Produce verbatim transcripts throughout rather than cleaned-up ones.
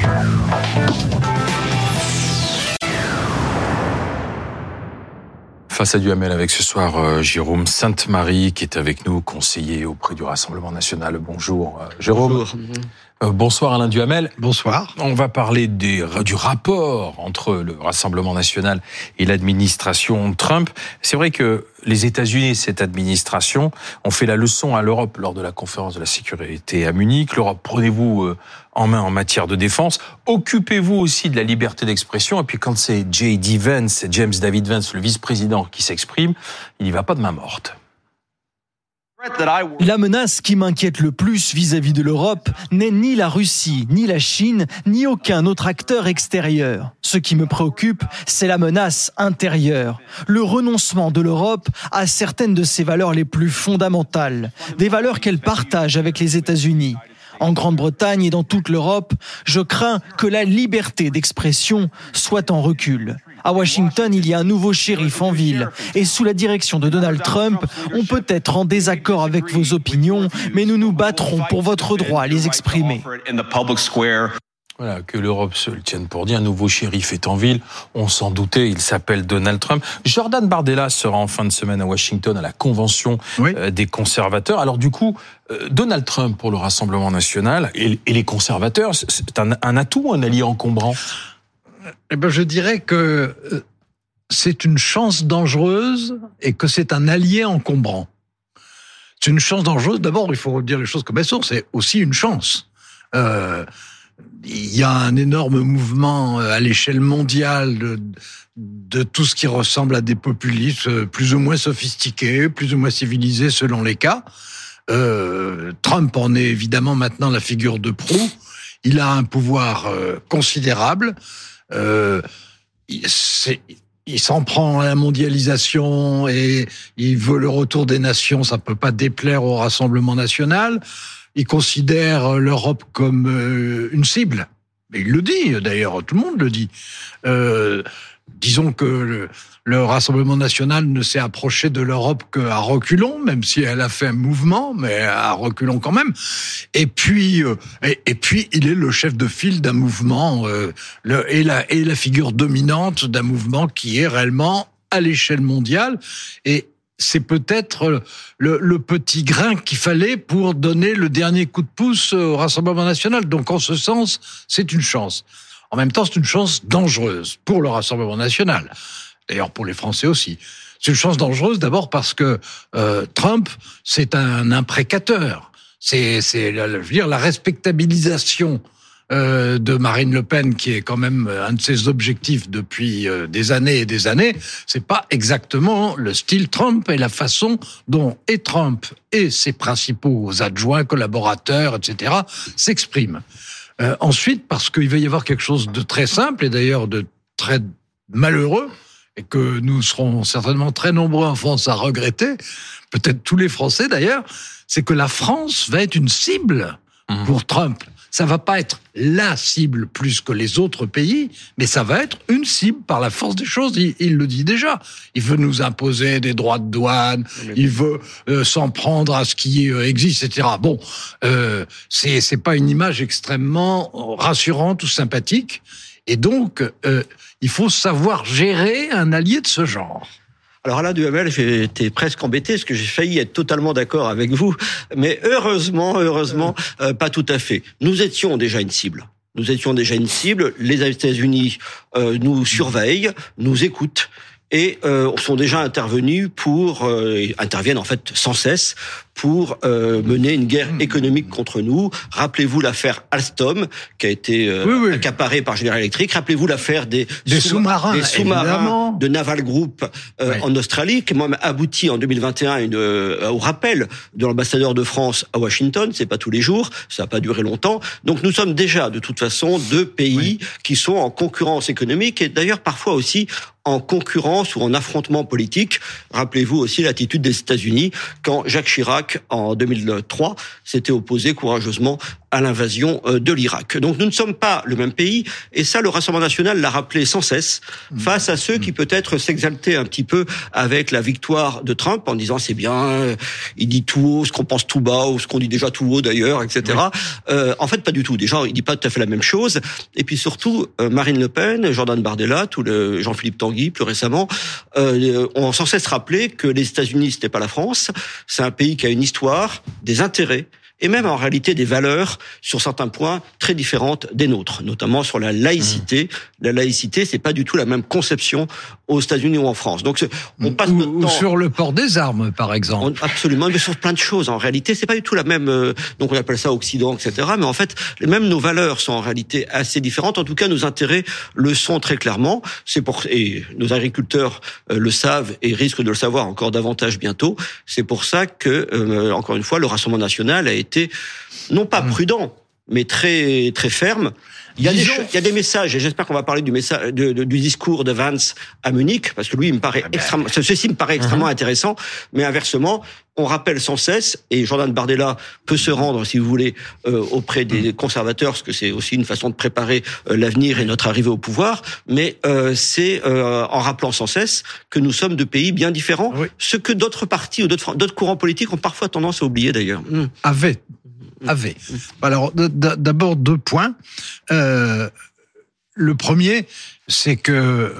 Face à Duhamel avec ce soir euh, Jérôme Sainte-Marie qui est avec nous, conseiller auprès du Rassemblement National. Bonjour euh, Jérôme. Bonjour. Euh, bonsoir Alain Duhamel. Bonsoir. On va parler des, du rapport entre le Rassemblement National et l'administration Trump. C'est vrai que les États-Unis, cette administration, ont fait la leçon à l'Europe lors de la conférence de la sécurité à Munich. L'Europe, prenez-vous en main en matière de défense. Occupez-vous aussi de la liberté d'expression. Et puis quand c'est J D Vance, James David Vance, le vice-président, qui s'exprime, il n'y va pas de main morte. La menace qui m'inquiète le plus vis-à-vis de l'Europe n'est ni la Russie, ni la Chine, ni aucun autre acteur extérieur. Ce qui me préoccupe, c'est la menace intérieure, le renoncement de l'Europe à certaines de ses valeurs les plus fondamentales, des valeurs qu'elle partage avec les États-Unis. En Grande-Bretagne et dans toute l'Europe, je crains que la liberté d'expression soit en recul. À Washington, il y a un nouveau shérif en ville. Et sous la direction de Donald Trump, on peut être en désaccord avec vos opinions, mais nous nous battrons pour votre droit à les exprimer. Voilà, que l'Europe se le tienne pour dit. Un nouveau shérif est en ville. On s'en doutait, il s'appelle Donald Trump. Jordan Bardella sera en fin de semaine à Washington à la convention oui. euh, des conservateurs. Alors du coup, euh, Donald Trump pour le Rassemblement National et, et les conservateurs, c'est un, un atout ou un allié encombrant ? Eh ben, je dirais que c'est une chance dangereuse et que c'est un allié encombrant. C'est une chance dangereuse. D'abord, il faut dire les choses comme elles sont. C'est aussi une chance. Euh, il y a un énorme mouvement à l'échelle mondiale de, de tout ce qui ressemble à des populistes plus ou moins sophistiqués, plus ou moins civilisés selon les cas. Euh, Trump en est évidemment maintenant la figure de proue. Il a un pouvoir euh, considérable. Euh, c'est, il s'en prend à la mondialisation et il veut le retour des nations. Ça peut pas déplaire au Rassemblement National. Il considère l'Europe comme euh, une cible. Mais il le dit, d'ailleurs, tout le monde le dit. Euh, disons que le, le Rassemblement National ne s'est approché de l'Europe qu'à reculons, même si elle a fait un mouvement, mais à reculons quand même. Et puis, euh, et, et puis, il est le chef de file d'un mouvement euh, le, et, la, et la figure dominante d'un mouvement qui est réellement à l'échelle mondiale. Et c'est peut-être le, le petit grain qu'il fallait pour donner le dernier coup de pouce au Rassemblement National. Donc, en ce sens, c'est une chance. En même temps, c'est une chance dangereuse pour le Rassemblement National. D'ailleurs, pour les Français aussi. C'est une chance dangereuse d'abord parce que euh, Trump, c'est un imprécateur. C'est, c'est, je veux dire, la respectabilisation euh, de Marine Le Pen, qui est quand même un de ses objectifs depuis euh, des années et des années. C'est pas exactement le style Trump et la façon dont et Trump et ses principaux adjoints, collaborateurs, et cetera s'expriment. Euh, ensuite, parce qu'il va y avoir quelque chose de très simple et d'ailleurs de très malheureux, et que nous serons certainement très nombreux en France à regretter, peut-être tous les Français d'ailleurs, c'est que la France va être une cible mmh. pour Trump. Ça va pas être la cible plus que les autres pays, mais ça va être une cible par la force des choses. Il, il le dit déjà. Il veut nous imposer des droits de douane, oui. il veut euh, s'en prendre à ce qui euh, existe, et cetera. Bon, euh, c'est c'est pas une image extrêmement rassurante ou sympathique, et donc euh, il faut savoir gérer un allié de ce genre. Alors Alain Duhamel, j'ai été presque embêté parce que j'ai failli être totalement d'accord avec vous, mais heureusement, heureusement, euh, pas tout à fait. Nous étions déjà une cible. Nous étions déjà une cible. Les États-Unis euh, nous surveillent, nous écoutent et euh, sont déjà intervenus pour euh, interviennent en fait sans cesse pour euh, mener une guerre économique contre nous. Rappelez-vous l'affaire Alstom qui a été euh, oui, oui. accaparée par General Electric. Rappelez-vous l'affaire des, des sous- sous-marins, des sous-marins de Naval Group euh, oui. en Australie, qui même abouti en deux mille vingt et un une, euh, au rappel de l'ambassadeur de France à Washington. C'est pas tous les jours, ça n'a pas duré longtemps. Donc nous sommes déjà de toute façon deux pays oui. qui sont en concurrence économique et d'ailleurs parfois aussi en concurrence ou en affrontement politique. Rappelez-vous aussi l'attitude des États-Unis quand Jacques Chirac, en deux mille trois, s'était opposé courageusement à l'invasion de l'Irak. Donc nous ne sommes pas le même pays, et ça le Rassemblement national l'a rappelé sans cesse, face à ceux qui peut-être s'exaltaient un petit peu avec la victoire de Trump en disant c'est bien, il dit tout haut ce qu'on pense tout bas, ou ce qu'on dit déjà tout haut d'ailleurs, et cetera. Oui. Euh, en fait pas du tout, déjà il dit pas tout à fait la même chose, et puis surtout Marine Le Pen, Jordan Bardella, tout le Jean-Philippe Tanguy plus récemment, euh, ont sans cesse rappelé que les États-Unis c'était pas la France, c'est un pays qui a une histoire, des intérêts, et même en réalité des valeurs sur certains points très différentes des nôtres, notamment sur la laïcité. Mmh. La laïcité, c'est pas du tout la même conception aux États-Unis ou en France. Donc on passe ou, notre temps ou sur le port des armes, par exemple. On, absolument, mais sur plein de choses. En réalité, c'est pas du tout la même. Euh, donc on appelle ça Occident, et cetera. Mais en fait, même nos valeurs sont en réalité assez différentes. En tout cas, nos intérêts le sont très clairement. C'est pour et nos agriculteurs euh, le savent et risquent de le savoir encore davantage bientôt. C'est pour ça que, euh, encore une fois, le Rassemblement national a été non pas prudent, mais très très ferme. Il y a des, il y a des messages, et j'espère qu'on va parler du message, de, de, du discours de Vance à Munich, parce que lui, il me paraît extrêmement, ceci me paraît extrêmement uh-huh. intéressant. Mais inversement, on rappelle sans cesse, et Jordan Bardella peut se rendre, si vous voulez, euh, auprès des conservateurs, parce que c'est aussi une façon de préparer euh, l'avenir et notre arrivée au pouvoir. Mais euh, c'est euh, en rappelant sans cesse que nous sommes deux pays bien différents, oui. ce que d'autres partis ou d'autres, d'autres courants politiques ont parfois tendance à oublier d'ailleurs. Mmh. Avait. Avait. Alors, d'abord, deux points. Euh, le premier, c'est que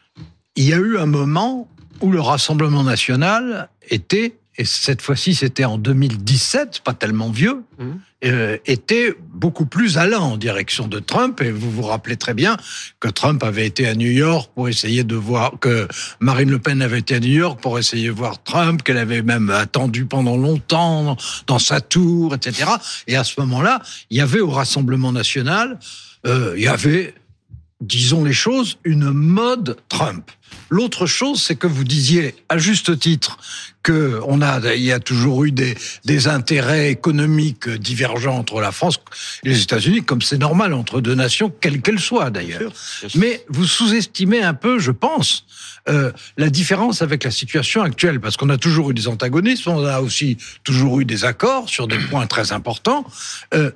il y a eu un moment où le Rassemblement national était, et cette fois-ci c'était en deux mille dix-sept, pas tellement vieux, mmh. euh, était beaucoup plus allant en direction de Trump. Et vous vous rappelez très bien que Trump avait été à New York pour essayer de voir, que Marine Le Pen avait été à New York pour essayer de voir Trump, qu'elle avait même attendu pendant longtemps dans sa tour, et cetera. Et à ce moment-là, il y avait au Rassemblement national, euh, il y avait, disons les choses, une mode Trump. L'autre chose, c'est que vous disiez, à juste titre, que on a, il y a toujours eu des, des intérêts économiques divergents entre la France et les États-Unis, comme c'est normal entre deux nations, quelles qu'elles soient d'ailleurs. Bien sûr, bien sûr. Mais vous sous-estimez un peu, je pense, euh, la différence avec la situation actuelle, parce qu'on a toujours eu des antagonismes, on a aussi toujours eu des accords sur des points très importants. Euh,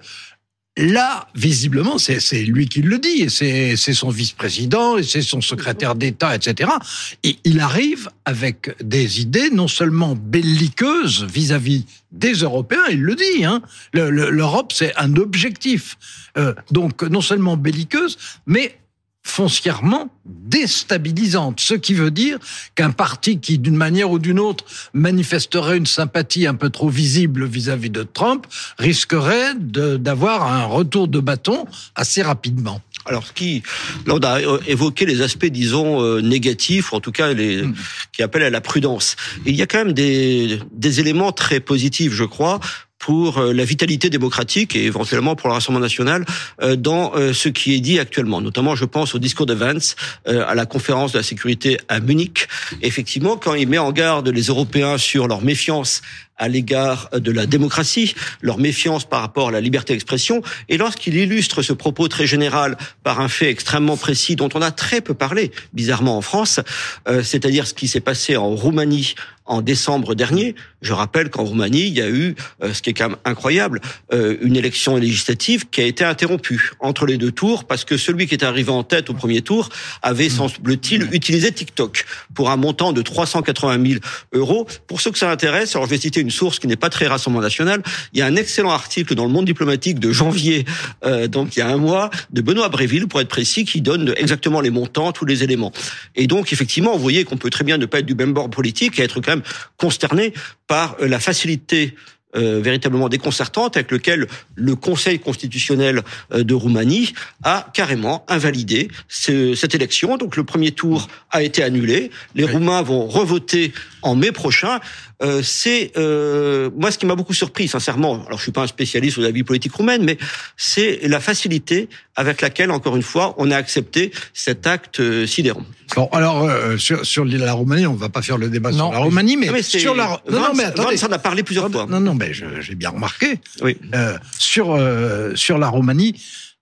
Là, visiblement, c'est, c'est lui qui le dit, et c'est, c'est son vice-président, et c'est son secrétaire d'État, et cetera. Et il arrive avec des idées non seulement belliqueuses vis-à-vis des Européens, il le dit, hein. Le, le, L'Europe, c'est un objectif. Euh, donc, non seulement belliqueuse, mais foncièrement déstabilisante, ce qui veut dire qu'un parti qui, d'une manière ou d'une autre, manifesterait une sympathie un peu trop visible vis-à-vis de Trump, risquerait de, d'avoir un retour de bâton assez rapidement. Alors, ce qui, là, on a évoqué les aspects, disons, euh, négatifs, ou en tout cas, les, mmh. qui appellent à la prudence. Et il y a quand même des, des éléments très positifs, je crois, pour la vitalité démocratique et éventuellement pour le Rassemblement national dans ce qui est dit actuellement. Notamment, je pense au discours de Vance à la conférence de la sécurité à Munich. Effectivement, quand il met en garde les Européens sur leur méfiance à l'égard de la démocratie, leur méfiance par rapport à la liberté d'expression, et lorsqu'il illustre ce propos très général par un fait extrêmement précis dont on a très peu parlé, bizarrement en France, euh, c'est-à-dire ce qui s'est passé en Roumanie en décembre dernier. Je rappelle qu'en Roumanie, il y a eu, euh, ce qui est quand même incroyable, euh, une élection législative qui a été interrompue entre les deux tours parce que celui qui était arrivé en tête au premier tour avait, semble-t-il, utilisé TikTok pour un montant de trois cent quatre-vingt mille euros. Pour ceux que ça intéresse, alors je vais citer une source qui n'est pas très Rassemblement national. Il y a un excellent article dans le Monde diplomatique de janvier, euh, donc il y a un mois, de Benoît Bréville, pour être précis, qui donne exactement les montants, tous les éléments. Et donc, effectivement, vous voyez qu'on peut très bien ne pas être du même bord politique et être quand même consterné par la facilité Euh, véritablement déconcertante avec lequel le Conseil constitutionnel de Roumanie a carrément invalidé ce, cette élection. Donc le premier tour a été annulé. Les oui. Roumains vont revoter en mai prochain. Euh, c'est euh, moi ce qui m'a beaucoup surpris, sincèrement. Alors je suis pas un spécialiste de la vie politique roumaine, mais c'est la facilité avec laquelle, encore une fois, on a accepté cet acte euh, sidérant. Bon, alors euh, sur, sur la Roumanie, on va pas faire le débat non, sur la Roumanie, mais, mais sur la. Non, non, mais attendez, Vance en a parlé plusieurs fois. Non, non, mais je, j'ai bien remarqué. Oui. Euh, sur euh, sur la Roumanie, euh,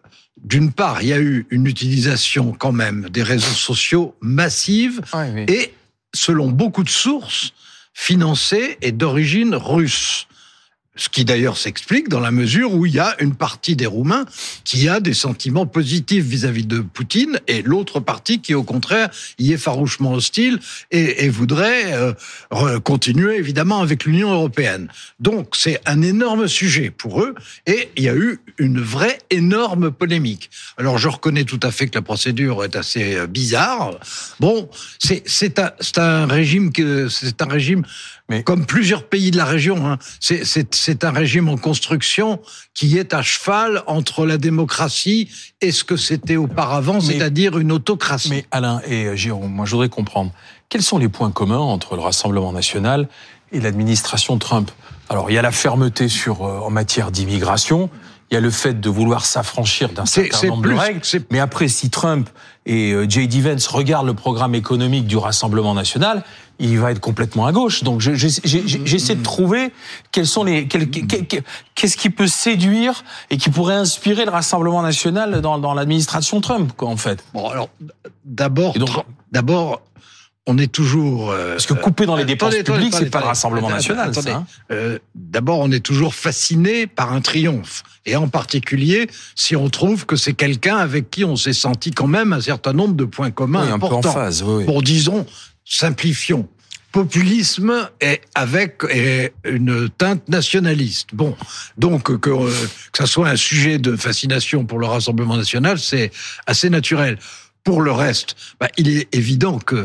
d'une part, il y a eu une utilisation quand même des réseaux sociaux massive Oui, oui. et, selon beaucoup de sources, financée et d'origine russe. Ce qui d'ailleurs s'explique dans la mesure où il y a une partie des Roumains qui a des sentiments positifs vis-à-vis de Poutine et l'autre partie qui, au contraire, y est farouchement hostile et, et voudrait euh, continuer évidemment avec l'Union européenne. Donc c'est un énorme sujet pour eux et il y a eu une vraie énorme polémique. Alors je reconnais tout à fait que la procédure est assez bizarre. Bon, c'est, c'est, un, c'est un régime que c'est un régime Mais... comme plusieurs pays de la région. Hein, c'est, c'est C'est un régime en construction qui est à cheval entre la démocratie et ce que c'était auparavant, mais, c'est-à-dire une autocratie. Mais Alain et Jérôme, moi je voudrais comprendre, quels sont les points communs entre le Rassemblement national et l'administration Trump ? Alors il y a la fermeté sur, euh, en matière d'immigration, il y a le fait de vouloir s'affranchir d'un certain c'est, c'est nombre plus, de règles, c'est... mais après si Trump et euh, J D Vance regardent le programme économique du Rassemblement national, il va être complètement à gauche. Donc je, je, j'ai, j'essaie de trouver quels sont les, quels, qu'est-ce qui peut séduire et qui pourrait inspirer le Rassemblement national dans, dans l'administration Trump, quoi, en fait. Bon, alors d'abord, donc, d'abord, on est toujours euh, parce que couper dans les euh, dépenses attendez, publiques, attendez, c'est pas attendez, le Rassemblement attendez, national, attendez, ça. Hein. Euh, d'abord, on est toujours fasciné par un triomphe, et en particulier si on trouve que c'est quelqu'un avec qui on s'est senti quand même un certain nombre de points communs oui, importants. Un peu en phase, oui, oui. Bon, disons, simplifions. Populisme et avec et une teinte nationaliste. Bon, donc que, euh, que ça soit un sujet de fascination pour le Rassemblement national, c'est assez naturel. Pour le reste, bah, il est évident que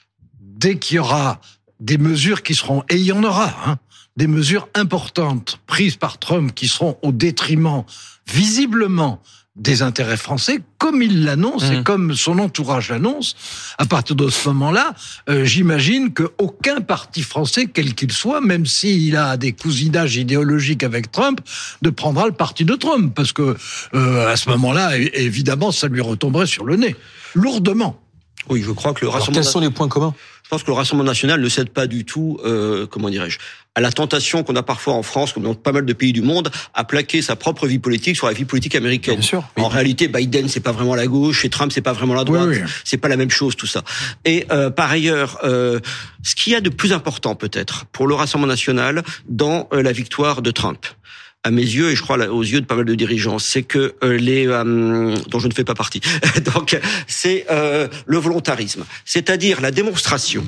dès qu'il y aura des mesures qui seront, et il y en aura, hein, des mesures importantes prises par Trump qui seront au détriment visiblement des intérêts français, comme il l'annonce mmh. et comme son entourage l'annonce, à partir de ce moment-là, euh, j'imagine qu'aucun parti français, quel qu'il soit, même s'il a des cousinages idéologiques avec Trump, ne prendra le parti de Trump, parce que euh, à ce moment-là, évidemment, ça lui retomberait sur le nez, lourdement. Oui, je crois que le Alors, Rassemblement... quels sont les points communs ? Je pense que le Rassemblement national ne cède pas du tout, euh, comment dirais-je, à la tentation qu'on a parfois en France, comme dans pas mal de pays du monde, à plaquer sa propre vie politique sur la vie politique américaine. Bien sûr, en oui. réalité, Biden, c'est pas vraiment la gauche, et Trump, c'est pas vraiment la droite. Oui, oui. C'est pas la même chose, tout ça. Et euh, par ailleurs, euh, ce qu'il y a de plus important peut-être pour le Rassemblement national dans euh, la victoire de Trump, à mes yeux, et je crois aux yeux de pas mal de dirigeants, c'est que euh, les euh, dont je ne fais pas partie. Donc, c'est euh, le volontarisme, c'est-à-dire la démonstration.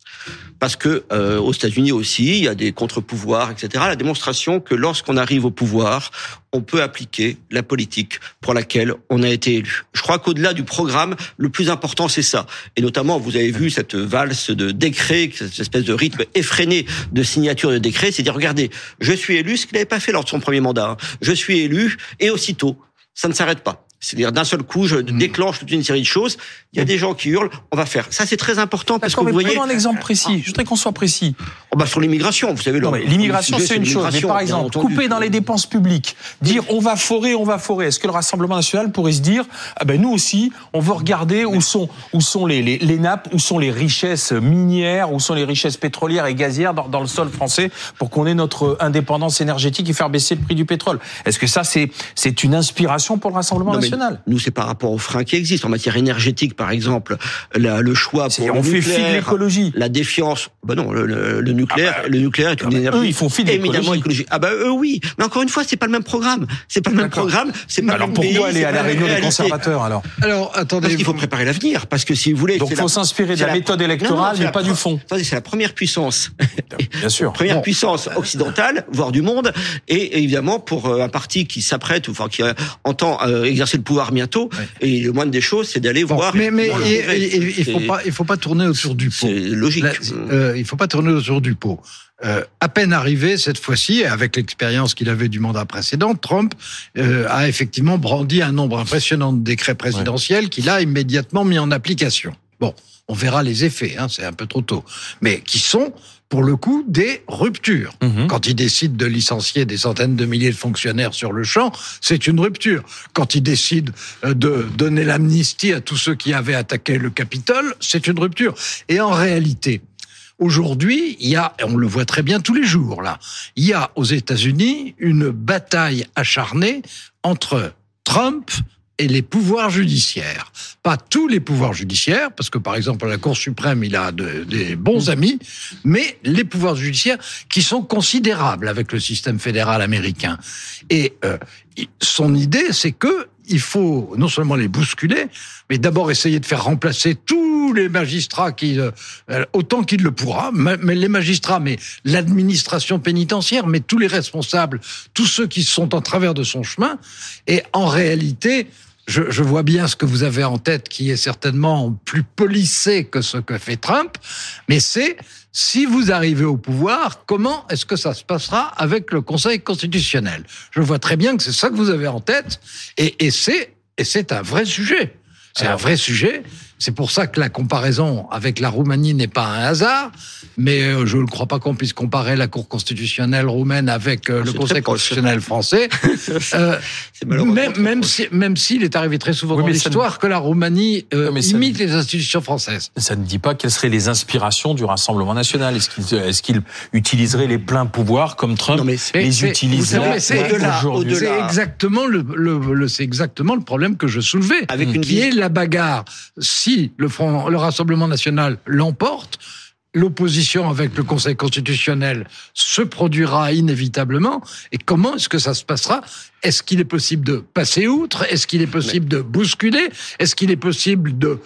Parce que euh, aux États-Unis aussi, il y a des contre-pouvoirs, et cetera. La démonstration que lorsqu'on arrive au pouvoir, on peut appliquer la politique pour laquelle on a été élu. Je crois qu'au-delà du programme, le plus important, c'est ça. Et notamment, vous avez vu cette valse de décrets, cette espèce de rythme effréné de signature de décrets, c'est dire, regardez, je suis élu, ce qu'il n'avait pas fait lors de son premier mandat. Hein. Je suis élu, et aussitôt, ça ne s'arrête pas. C'est-à-dire, d'un seul coup, je déclenche toute une série de choses. Il y a des gens qui hurlent, on va faire. Ça, c'est très important parce D'accord, que vous mais voyez... prenons un exemple précis. Je voudrais qu'on soit précis. Oh bah, sur l'immigration, vous savez... Non, mais l'immigration, c'est une chose. Mais par exemple, couper dans les dépenses publiques, dire on va forer, on va forer. Est-ce que le Rassemblement national pourrait se dire, ah ben nous aussi, on veut regarder où sont, où sont les, les, les nappes, où sont les richesses minières, où sont les richesses pétrolières et gazières dans, dans le sol français pour qu'on ait notre indépendance énergétique et faire baisser le prix du pétrole. Est-ce que ça, c'est, c'est une inspiration pour le Rassemblement non, national? Nous, c'est par rapport aux freins qui existent. En matière énergétique, par exemple, la, le choix pour on le fait nucléaire, fi de l'écologie. La défiance. Ben non, le, le, le nucléaire, ah bah, le nucléaire est une bah, énergie eux, ils font fi de éminemment écologique. Ah bah eux, oui. Mais encore une fois, c'est pas le même programme. C'est pas le même D'accord. programme. C'est pas alors le même pays. pourquoi aller à la réunion des conservateurs alors? Alors attendez. Parce qu'il faut préparer l'avenir. Parce que si vous voulez. Donc il faut la, s'inspirer de la, la méthode électorale, non, non, mais pas pro- du fond. Attendez, c'est la première puissance. Bien sûr. Première bon. puissance occidentale, voire du monde, et évidemment pour un parti qui s'apprête, enfin qui entend euh, exercer le pouvoir bientôt. Ouais. Et le moindre des choses, c'est d'aller bon, voir. Mais mais et, et, et, il faut pas, il faut pas tourner autour du pot. C'est logique. Là, euh, il faut pas tourner autour du pot. Euh, à peine arrivé cette fois-ci, avec l'expérience qu'il avait du mandat précédent, Trump euh, a effectivement brandi un nombre impressionnant de décrets présidentiels ouais. qu'il a immédiatement mis en application. Bon, on verra les effets, hein, c'est un peu trop tôt, mais qui sont pour le coup des ruptures. Mmh. Quand il décide de licencier des centaines de milliers de fonctionnaires sur le champ, c'est une rupture. Quand il décide de donner l'amnistie à tous ceux qui avaient attaqué le Capitole, c'est une rupture. Et en réalité, aujourd'hui, il y a, on le voit très bien tous les jours là, il y a aux États-Unis une bataille acharnée entre Trump et les pouvoirs judiciaires. Pas tous les pouvoirs judiciaires, parce que par exemple à la Cour suprême, il a de, des bons amis, mais les pouvoirs judiciaires qui sont considérables avec le système fédéral américain. Et euh, son idée, c'est que il faut non seulement les bousculer, mais d'abord essayer de faire remplacer tous les magistrats qui, euh, autant qu'il le pourra, mais les magistrats, mais l'administration pénitentiaire, mais tous les responsables, tous ceux qui sont en travers de son chemin. Et en réalité, je, je vois bien ce que vous avez en tête, qui est certainement plus policé que ce que fait Trump, mais c'est si vous arrivez au pouvoir, comment est-ce que ça se passera avec le Conseil constitutionnel ? Je vois très bien que c'est ça que vous avez en tête, et, et c'est et c'est un vrai sujet. C'est Alors, un vrai sujet. C'est pour ça que la comparaison avec la Roumanie n'est pas un hasard, mais je ne crois pas qu'on puisse comparer la Cour constitutionnelle roumaine avec euh, le Conseil constitutionnel français. euh, même même si, même s'il est arrivé très souvent oui, dans l'histoire ne... que la Roumanie euh, oui, imite ne... les institutions françaises. Ça ne dit pas quelles seraient les inspirations du Rassemblement national. Est-ce qu'il est-ce qu'il utiliserait les pleins pouvoirs comme Trump non, mais les utiliserait aujourd'hui ? C'est exactement le, le, le c'est exactement le problème que je soulevais, avec une qui vie... est la bagarre. Si le, Front, le Rassemblement national l'emporte, l'opposition avec le Conseil constitutionnel se produira inévitablement. Et comment est-ce que ça se passera ? Est-ce qu'il est possible de passer outre ? Est-ce qu'il est possible Mais... de bousculer ? Est-ce qu'il est possible de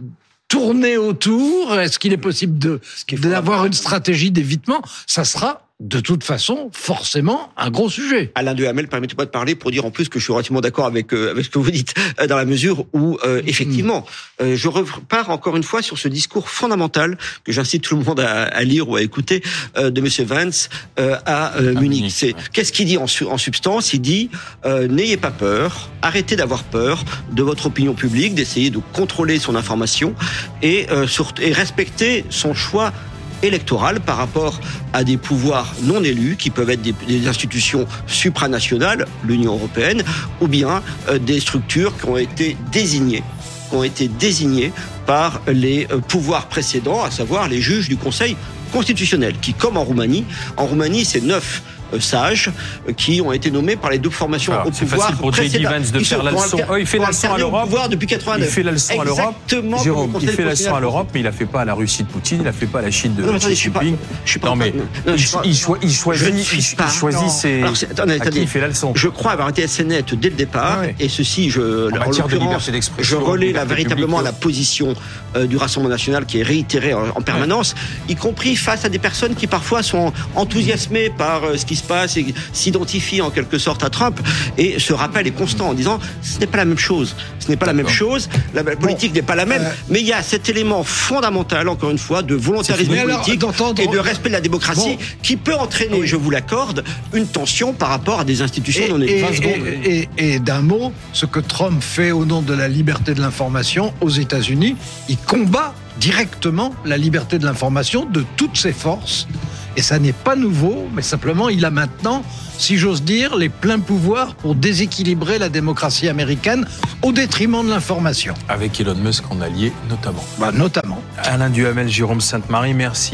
tourner autour ? Est-ce qu'il est possible de, d'avoir une stratégie d'évitement ? Ça sera de toute façon, forcément, un gros sujet. Alain Duhamel, permettez-moi de parler pour dire en plus que je suis relativement d'accord avec euh, avec ce que vous dites, euh, dans la mesure où, euh, effectivement, euh, je repars encore une fois sur ce discours fondamental que j'incite tout le monde à, à lire ou à écouter euh, de Monsieur Vance euh, à euh, Munich. C'est, ouais. Qu'est-ce qu'il dit en, su, en substance ? Il dit euh, n'ayez pas peur, arrêtez d'avoir peur de votre opinion publique, d'essayer de contrôler son information et, euh, sur, et respecter son choix électorale par rapport à des pouvoirs non élus qui peuvent être des, des institutions supranationales, l'Union européenne, ou bien euh, des structures qui ont été désignées, qui ont été désignées par les euh, pouvoirs précédents, à savoir les juges du Conseil constitutionnel, qui, comme en Roumanie, en Roumanie, c'est neuf sages qui ont été nommés par les deux formations Alors, au c'est pouvoir facile pour J D Vance de faire la leçon. Oh, il fait la leçon à l'Europe. Depuis quatre-vingt-neuf. Il fait la leçon à l'Europe. Jérôme, il fait la leçon à l'Europe, mais il la fait pas à la Russie de Poutine, il la fait pas à la Chine de Xi Jinping. Non, mais il choisit, il choisit ses. À qui il fait la leçon ? Je crois avoir été assez net dès le départ, et ceci, je, en matière de liberté d'expression, je relais véritablement la position du Rassemblement national qui est réitérée en permanence, y compris face à des personnes qui parfois sont enthousiasmées par ce qui se passe et s'identifient en quelque sorte à Trump, et ce rappel est constant en disant ce n'est pas la même chose, ce n'est pas D'accord. la même chose, la politique bon, n'est pas la même, euh... mais il y a cet élément fondamental, encore une fois, de volontarisme politique alors, et de respect de la démocratie bon. qui peut entraîner, oui. je vous l'accorde, une tension par rapport à des institutions et, non élues. Et, et, et, et d'un mot, ce que Trump fait au nom de la liberté de l'information aux États-Unis, il combat directement la liberté de l'information de toutes ses forces. Et ça n'est pas nouveau, mais simplement il a maintenant, si j'ose dire, les pleins pouvoirs pour déséquilibrer la démocratie américaine au détriment de l'information. Avec Elon Musk en allié notamment. Bah, notamment. Alain Duhamel, Jérôme Sainte-Marie, merci.